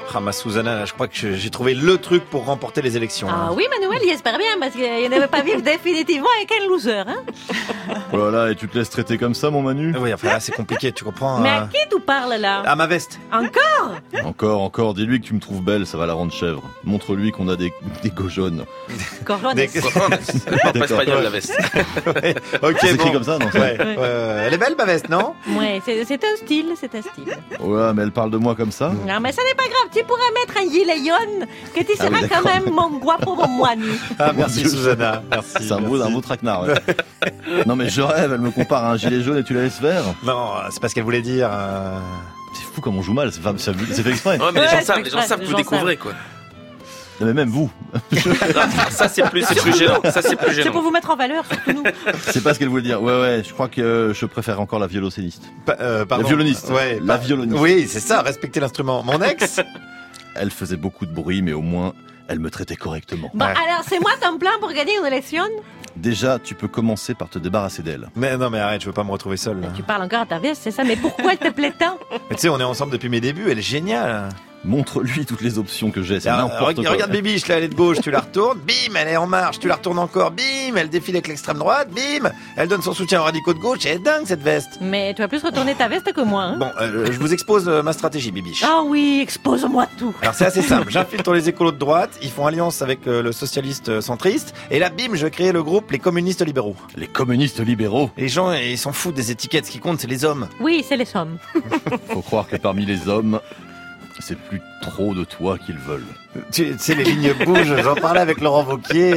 Ah, ma Susanna, là, je crois que j'ai trouvé le truc pour remporter les élections. Ah là. oui, Manuel, j'espère bien, parce qu'il ne veut pas vivre définitivement avec un loser, hein. Voilà, et tu te laisses traiter comme ça, mon Manu? Oui, enfin là, c'est compliqué, tu comprends. Mais à qui tu parles, là? À ma veste. Encore? Encore, dis-lui que tu me trouves belle, ça va la rendre chèvre. Montre-lui qu'on a des go jaunes. Corones. Des- Pas espagnol, la veste. Ouais, ok, C'est écrit bon. comme ça, non? Ouais, elle est belle, ma veste, non? Ouais, c'est un style, c'est un style. Ouais, mais elle parle de moi comme ça? Non, mais ça n'est pas grave, tu pourras mettre un gilet jaune, que tu Ah seras oui, quand d'accord. même mon guapo, mon moine. Ah, merci, Dieu. Susanna. Merci. C'est un beau merci. traquenard, ouais. Non, mais je rêve, elle me compare à un gilet jaune et tu la laisses faire? Non, c'est pas ce qu'elle voulait dire. C'est fou comme on joue mal, c'est fait exprès. Ouais, mais Ouais, les gens c'est savent, exprès, que les vous gens découvrez, quoi. Non, mais même vous. Non, ça, c'est plus gênant. Ça, c'est plus C'est pour gênant. vous mettre en valeur, surtout nous. C'est pas ce qu'elle voulait dire. Ouais, je crois que je préfère encore la violoncelliste. Pardon. La violoniste. Ouais, La violoniste. Oui, c'est ça, respecter l'instrument. Mon ex. Elle faisait beaucoup de bruit, mais au moins, elle me traitait correctement. Bon, Ouais. alors, c'est moi ton plan pour gagner une élection? Déjà, tu peux commencer par te débarrasser d'elle. Mais non, mais arrête, je veux pas me retrouver seul. Là. Tu parles encore à ta veste, c'est ça? Mais pourquoi elle te plaît tant? Mais tu sais, on est ensemble depuis mes débuts, elle est géniale. Montre-lui toutes les options que j'ai, c'est Ah, n'importe quoi. regarde Bibiche, là, elle est de gauche, tu la retournes, bim, elle est en marche, tu la retournes encore, bim, elle défile avec l'extrême droite, bim, elle donne son soutien aux radicaux de gauche, elle est dingue cette veste. Mais tu vas plus retourner ta veste que moi, hein? Bon, je vous expose ma stratégie, Bibiche. Ah oui, expose-moi tout. Alors c'est assez simple, j'infiltre les écolos de droite, ils font alliance avec le socialiste centriste, et là, bim, je vais créer le groupe Les Communistes Libéraux. Les communistes libéraux. Les gens, ils s'en foutent des étiquettes, ce qui compte, c'est les hommes. Oui, c'est les sommes. Faut croire que parmi les hommes, c'est plus trop de toi qu'ils veulent. Tu sais, les lignes bougent, j'en parlais avec Laurent Wauquiez.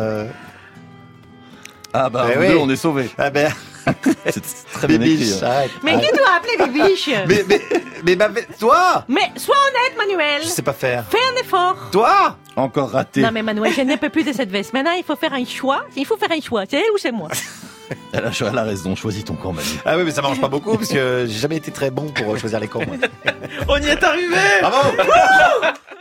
Ah bah, Eh vous oui. deux, on est sauvés. Ah ben, C'est très bien écrit. Bibiche, hein. arrête. Mais qui doit appeler Bibiche? Toi Mais sois honnête, Manuel. Je sais pas faire. Fais un effort. Toi Encore raté. Non mais Manuel, je n'ai peux plus de cette veste. Maintenant, il faut faire un choix. Il faut faire un choix. C'est elle ou c'est moi? Elle a raison, choisis ton camp, Manu. Ah oui, mais ça marche pas beaucoup parce que j'ai jamais été très bon pour choisir les camps. Moi. On y est arrivé! Bravo